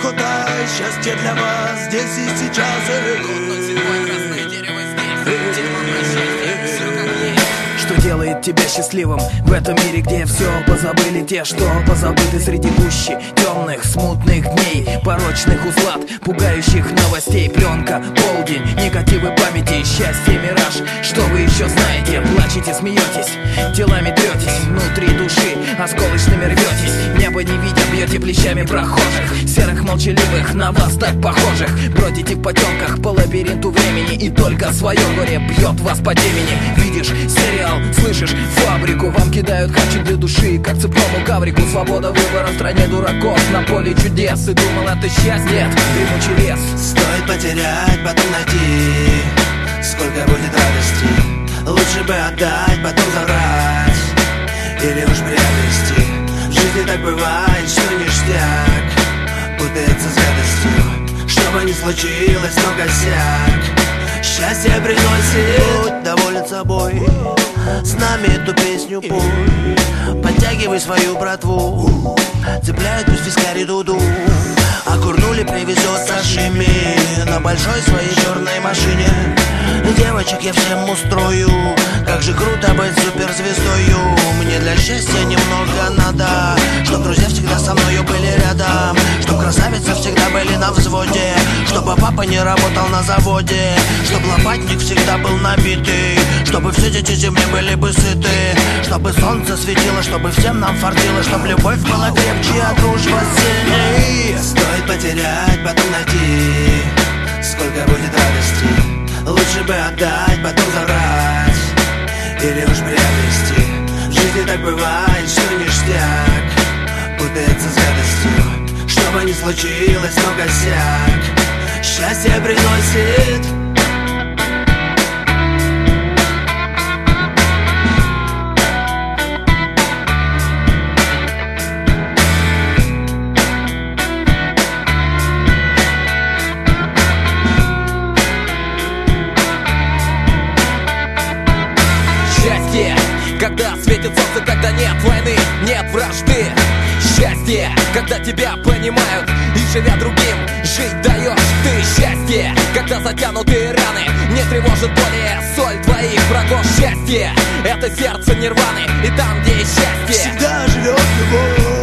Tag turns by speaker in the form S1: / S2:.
S1: худая, счастье для вас здесь и сейчас.
S2: Что делает тебя счастливым в этом мире, где все позабыли те, что позабыты среди гущи темных, смутных дней, порочных узлат, пугающих новостей. Пленка, полдень, негативы памяти, счастье, мираж. Что вы еще знаете? Плачете, смеетесь, телами третесь, внутри души осколочными рветесь. Небо не видя, бьете плечами прохожих, серых молчаливых, на вас так похожих. Бродите в потемках по лабиринту времени, и только свое горе бьет вас по темени. Видишь сериал, слышишь фабрику, вам кидают хачик для души, как цепному гаврику. Свобода выбора в стране дураков, на поле чудес. И думал, это счастье, дремучий лес.
S1: Стоит потерять, потом найти, сколько будет радости. Лучше бы отдать, потом забрать, или уж приобрести. В жизни так бывает, что ништяк путается с гадостью. Что бы ни случилось, но косяк счастье приносит. Будь доволен собой, с нами эту песню пой. Подтягивай свою братву, цепляет пусть вискари дуду. А курнули привезет сашими на большой своей черной машине. Девочек я всем устрою, как же круто быть суперзвездою. Мне для счастья немного надо, чтоб друзья всегда со мною были рядом, чтоб красавицы всегда были на взводе, чтобы папа не работал на заводе, чтобы лопатник всегда был набитый, чтобы все дети земли были бы сыты, чтобы солнце светило, чтобы всем нам фартило, чтобы любовь была крепче, а дружба сильней. Стоит потерять, потом найти, сколько будет радости. Лучше бы отдать, потом забрать, или уж приобрести. В жизни так бывает, что ништяк путается с гадостью. Что бы ни случилось, но косяк счастье приносит.
S3: Когда светит солнце, когда нет войны, нет вражды. Счастье, когда тебя понимают и, живя другим, жить даешь ты. Счастье, когда затянутые раны не тревожит более соль твоих врагов. Счастье, это сердце нирваны, и там, где есть счастье,
S1: всегда живет любовь.